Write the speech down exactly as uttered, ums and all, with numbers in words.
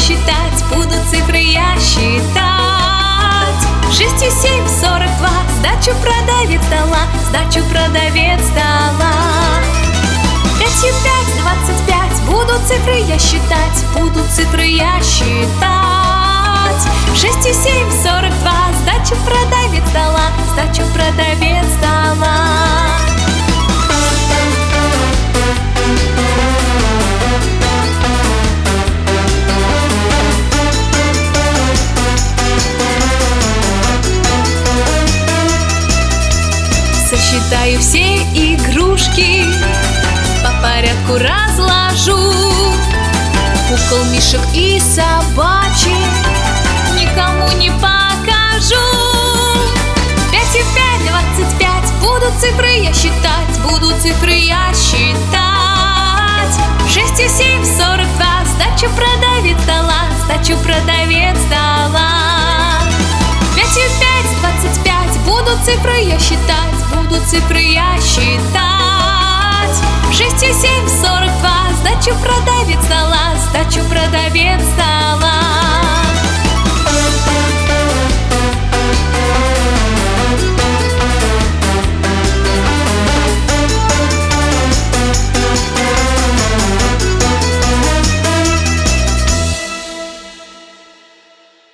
считать, буду цифры я считать. Шесть и семь, сорок два, сдачу продавец дала, сдачу продавец дала. Пять и пять, двадцать пять, буду цифры я считать, буду цифры я считать. Шесть и семь, сорок два, сдачу продавец дала, сдачу продавец дала. Сосчитаю все игрушки, по порядку разложу. Кукол, мишек и собачек никому не покажу. Пять и пять, двадцать пять, буду цифры я считать, буду цифры я считать. Шесть и семь, сорок два, сдачу продавец дала, сдачу продавец дала. Пять и пять, двадцать пять, буду цифры я считать, буду цифры я считать. Шесть и семь, сорок два, сдачу продавец дала, сдачу продавец дала.